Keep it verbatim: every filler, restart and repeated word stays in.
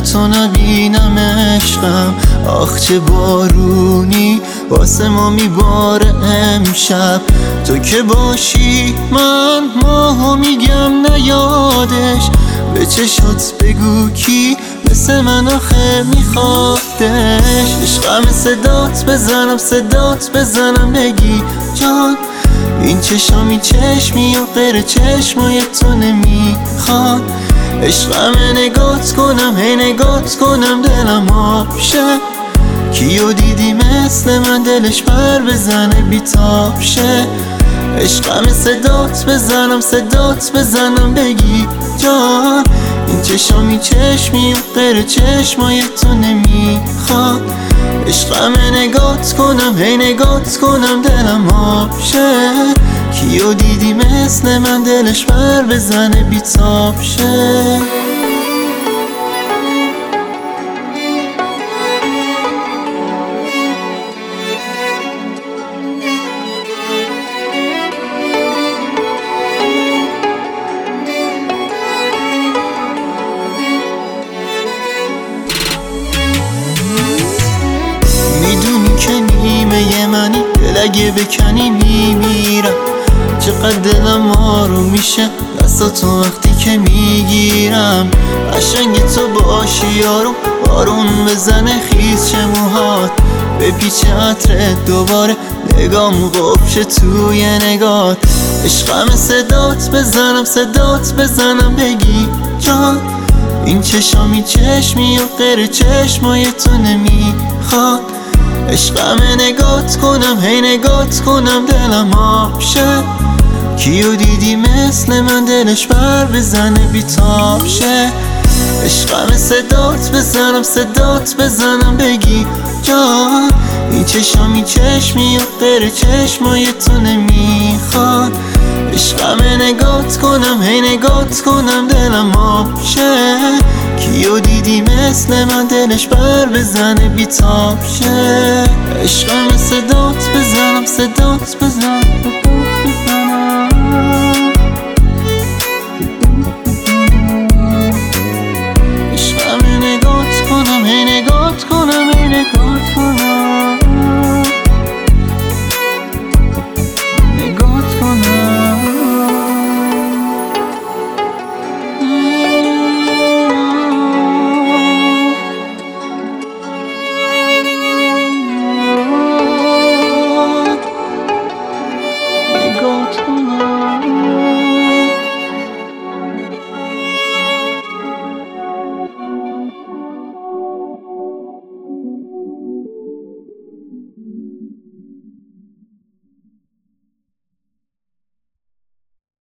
تو نبینم عشقم. آخ چه بارونی واسه ما میباره امشب. تو که باشی من ماهو میگم نیادش. به چشات بگو کی مثل من آخه میخوادش. عشقم صدات بزنم صدات بزنم بگی جان. این چشامی چشمی و غیر چشمای تو نمیخواد. عشقم نگات کنم هی نگات کنم دلم آب شه. کیو دیدی مثل من دلش پر بزنه بیتاب شه. عشقم صدات بزنم صدات بزنم بگی جان. این چشامی چشمی و غیر چشمای تو نمیخواد. عشقم نگات کنم هی نگات کنم دلم آب شه. کیو دیدی مثل من دلش پر بزنه بیتاب شه. نیمه منی دل اگه بکنی میمیرم. چقدر دلم آروم میشه دستاتو وقتی که میگیرم. قشنگ تو باشی یارو بارون بزنه خیز چه موهات. به پیچ عطرت دوباره نگام قفشه توی نگات. عشقم صدات بزنم صدات بزنم بگی جان. این چشامی چشمی و غیر چشمای تو نمیخواد. عشقم نگات کنم هی نگات کنم دلم آب شه. کیو دیدی مثل من دلش پر بزنه بیتاب شه. عشقم صدات بزنم صدات بزنم بگی جان. این چشامی چشمی و غیر چشمای تو نمیخواد. عشقم نگات کنم هی نگات کنم دلم آب شه. کیو دیدی مثل من دلش پر بزنه بیتاب شه. عشقم صدات بزنم صدات بزنم